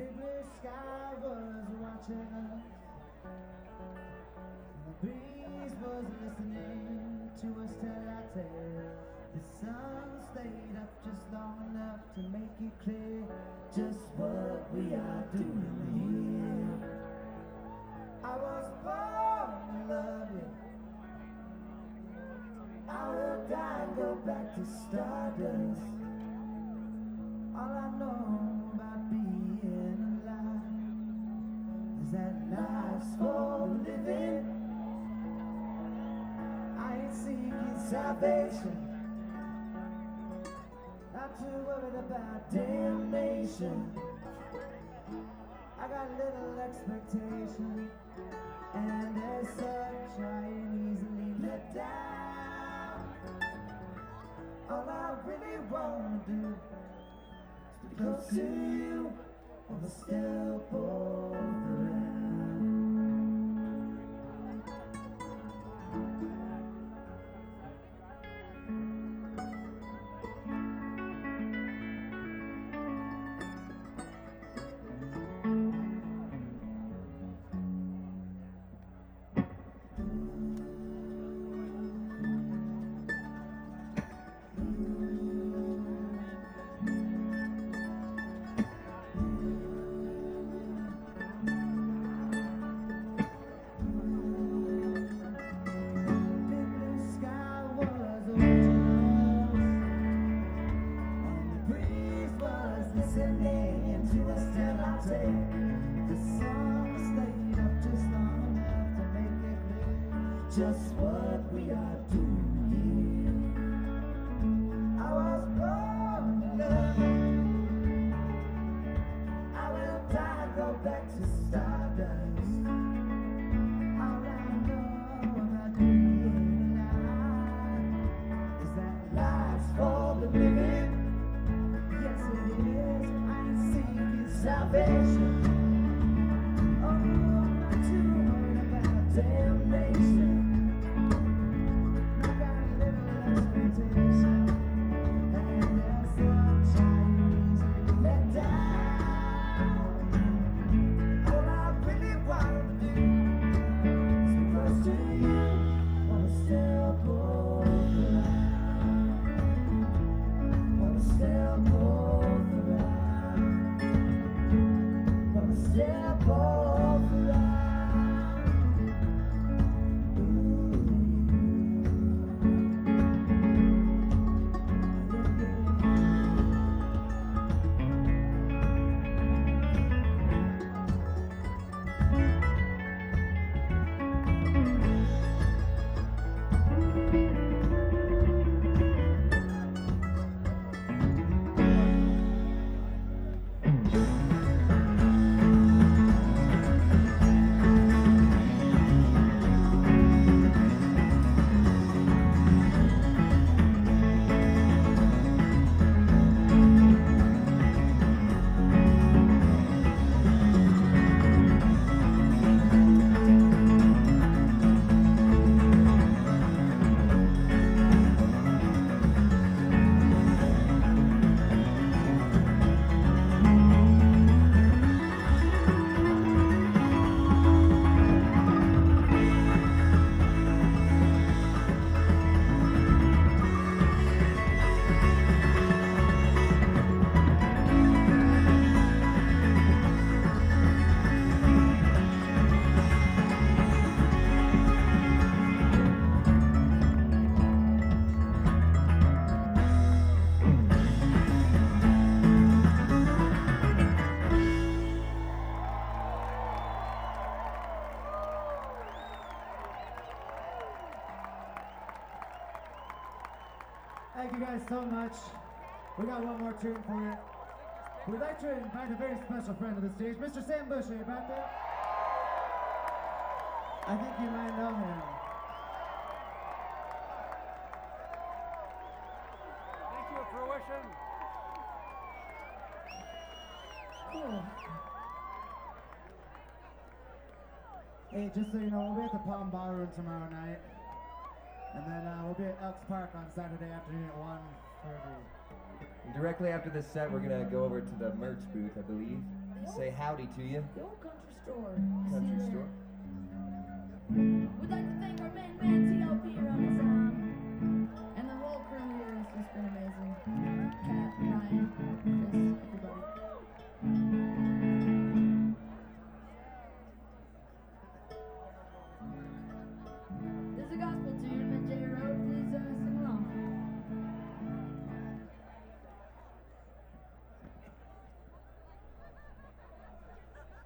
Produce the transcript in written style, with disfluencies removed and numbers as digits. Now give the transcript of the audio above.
big blue sky was watching us, and the breeze was listening to us tell our tale. The sun stayed up just long enough to make it clear just what we are doing here. I was born to love you. I will die and go back to stardust. All I know about being alive is that life's for the living. I ain't seeking salvation, not too worried about damnation. I got little expectation, and as such I ain't easily let down. All I really wanna do is be close to you on the step of the land. Just what we are doing here. I was born to love. I will die, go back to stardust. All I know about being alive is that life's for the living. Yes it is, I ain't seeking salvation. Oh, not too worried about damnation. Thank you guys so much. We got one more tune for you. We'd like to invite a very special friend to the stage, Mr. Sam Bush. Are you back there? I think you might know him. Thank you, fruition. Cool. Hey, just so you know, we'll be at the Palm Ballroom tomorrow night. And then we'll be at Elks Park on Saturday afternoon at 1:30. And directly after this set, we're gonna go over to the merch booth, I believe. say howdy to you. The old country store. Country See store. there. We'd like to thank our main man, T.L.